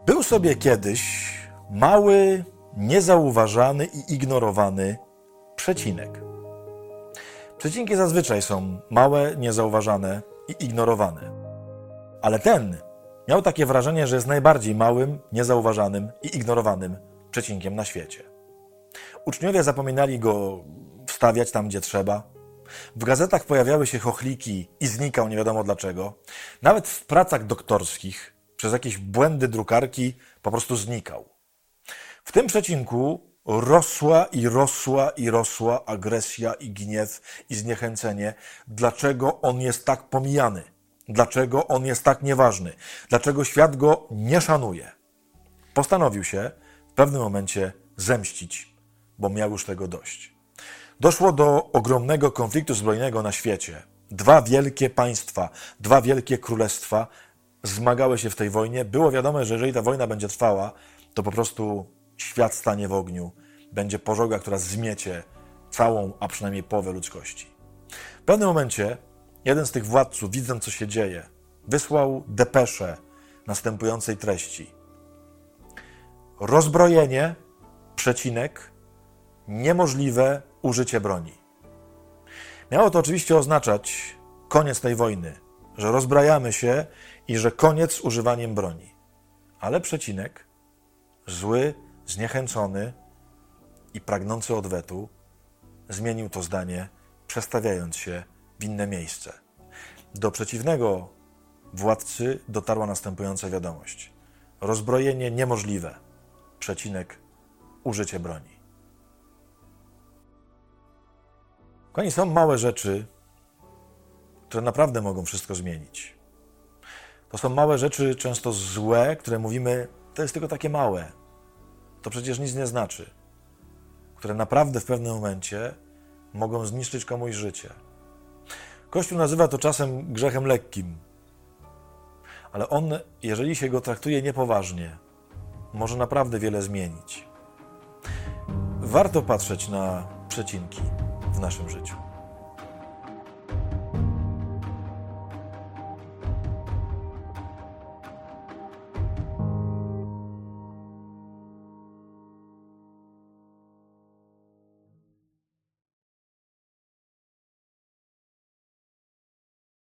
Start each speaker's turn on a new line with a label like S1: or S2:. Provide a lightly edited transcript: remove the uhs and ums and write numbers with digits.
S1: Był sobie kiedyś mały, niezauważany i ignorowany przecinek. Przecinki zazwyczaj są małe, niezauważane i ignorowane. Ale ten miał takie wrażenie, że jest najbardziej małym, niezauważanym i ignorowanym przecinkiem na świecie. Uczniowie zapominali go wstawiać tam, gdzie trzeba. W gazetach pojawiały się chochliki i znikał nie wiadomo dlaczego. Nawet w pracach doktorskich przez jakieś błędy drukarki po prostu znikał. W tym przecinku rosła agresja i gniew i zniechęcenie. Dlaczego on jest tak pomijany? Dlaczego on jest tak nieważny? Dlaczego świat go nie szanuje? Postanowił się w pewnym momencie zemścić, bo miał już tego dość. Doszło do ogromnego konfliktu zbrojnego na świecie. Dwa wielkie państwa, dwa wielkie królestwa zmagały się w tej wojnie. Było wiadomo, że jeżeli ta wojna będzie trwała, to po prostu świat stanie w ogniu. Będzie pożoga, która zmiecie całą, a przynajmniej połowę ludzkości. W pewnym momencie jeden z tych władców, widząc co się dzieje, wysłał depeszę następującej treści. Rozbrojenie, przecinek, niemożliwe użycie broni. Miało to oczywiście oznaczać koniec tej wojny, że rozbrajamy się i że koniec z używaniem broni. Ale przecinek, zły, zniechęcony i pragnący odwetu, zmienił to zdanie, przestawiając się w inne miejsce. Do przeciwnego władcy dotarła następująca wiadomość. Rozbrojenie niemożliwe, przecinek, użycie broni. Kochani, są małe rzeczy, które naprawdę mogą wszystko zmienić. To są małe rzeczy, często złe, które mówimy, to jest tylko takie małe. To przecież nic nie znaczy. Które naprawdę w pewnym momencie mogą zniszczyć komuś życie. Kościół nazywa to czasem grzechem lekkim. Ale on, jeżeli się go traktuje niepoważnie, może naprawdę wiele zmienić. Warto patrzeć na przecinki w naszym życiu.